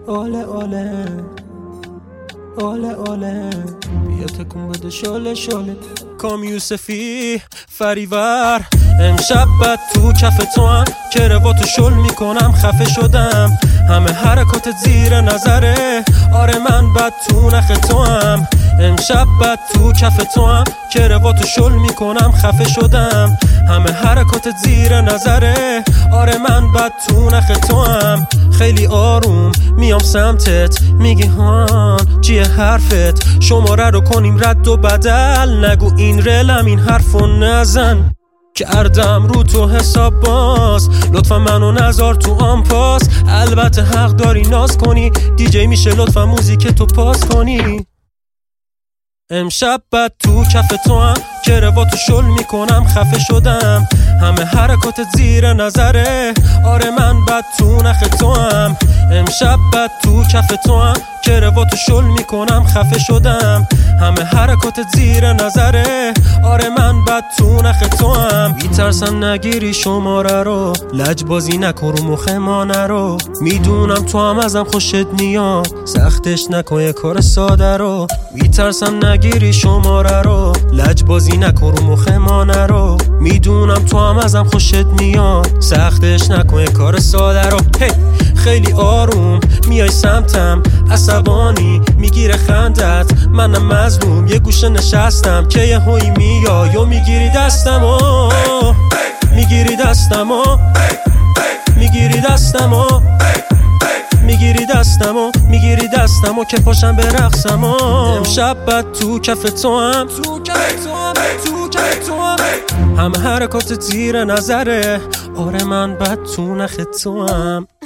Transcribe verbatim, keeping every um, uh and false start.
اوله اوله اوله اوله بیا تکون بده شله شله کام یوسفی فریور امشب بد تو کف تو هم که رواتو شل میکنم خفه شدم همه حرکات زیر نظره آره من بد تو نخ تو هم امشب بد تو کف تو هم که رواتو شل میکنم خفه شدم همه حرکات زیر نظره آره من بد تو نخ تو هم خیلی آروم میام سمتت میگی هان چیه حرفت شماره رو کنیم رد و بدل نگو این رلم این حرفو نزن کردم رو تو حساب باز لطفا منو نذار تو آن پاس البته حق داری ناز کنی دیجی میشه لطفا موزیک تو پاس کنی امشب بد تو کف تو هم که رواتو شل میکنم خفه شدم همه حرکات زیر نظره آره من بد تو نخ تو هم امشب بد تو کف تو هم که رواتو شل میکنم خفه شدم همه حرکات زیر نظره آره من بد تو نخ تو هم میترسم نگیری شماره رو لجبازی نکن رو مخ ما نرو میدونم تو هم ازم خوشت میاد سختش نکن یه کار ساده رو میترسم نگیری شماره رو لجبازی نکن رو مخ ما نرو میدونم تو هم ازم خوشت میاد سختش نکن یه کار ساده رو hey. خیلی آروم میای سمتم عصبانی میگیره خندت منم مظلوم یه گوشه نشستم که یه هوی میای و میگیری دستمو میگیری دستمو میگیری دستمو میگیری دستمو میگیری دستمو که پاشم به رقصمو امشب بد تو کف تو هم تو کف تو هم تو کف تو هم همه حرکات زیر نظره آره من بد تو نخ تو هم